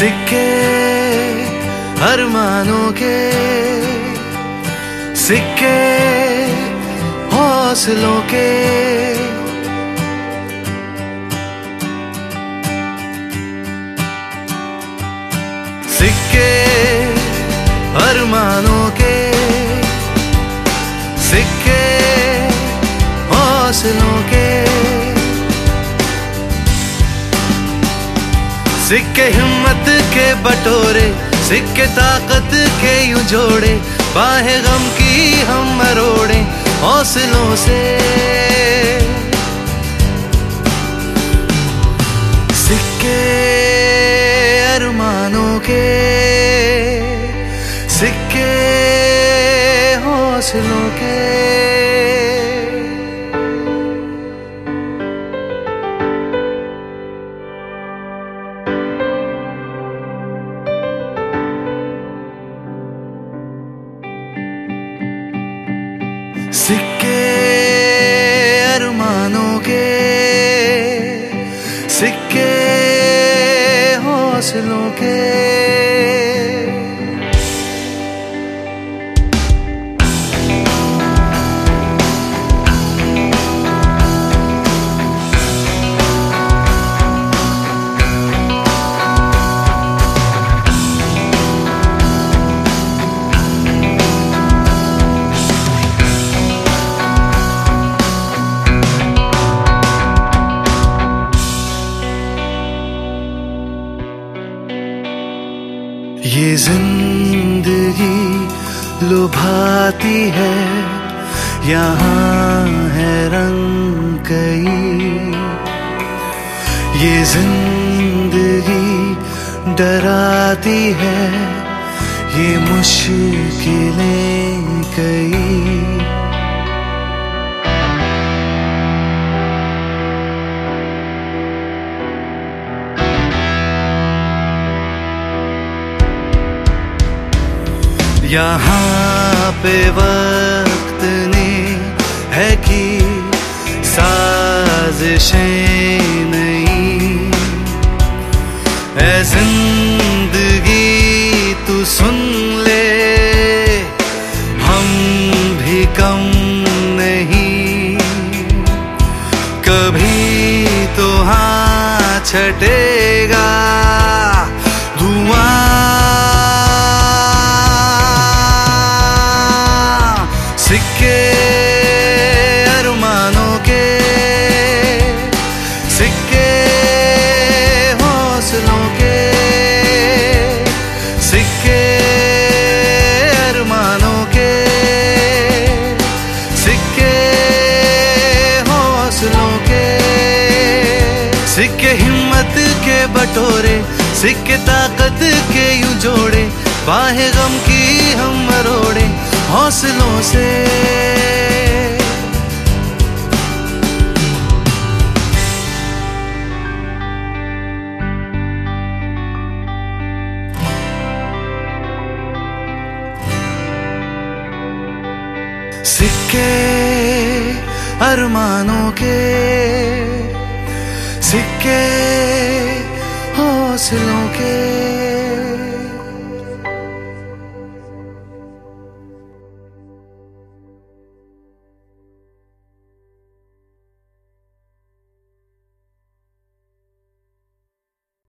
सिक्के अरमानों के, सिक्के हौसलों के, सिक्के अरमानों के, सिक्के हौसलों के, सिक्के हिम्मत के बटोरे, सिक्के ताकत के यूं जोड़े, बाहें गम की हम मरोड़े हौसलों से। सिक्के अरमानों के, सिक्के हौसलों के, सिक्के अरमानों के, सिक्के हौसलों के। ये जिंदगी लुभाती है, यहाँ है रंग कई। ये जिंदगी डराती है, ये मुश्किलें कई। यहाँ पे वक्त ने है कि साजिशें नहीं। ऐ जिंदगी तू सुन ले, हम भी कम नहीं। कभी तो हाँ छटेगा धुआं, सिक्के अरमानों के, सिक्के हौसलों के, सिक्के अरमानों के, सिक्के हौसलों के, सिक्के हिम्मत के बटोरे, सिक्के ताकत के यूं जोड़े, बाहें गम की हम मरोड़े हौसलों से। सिक्के अरमानों के, सिक्के हौसलों के।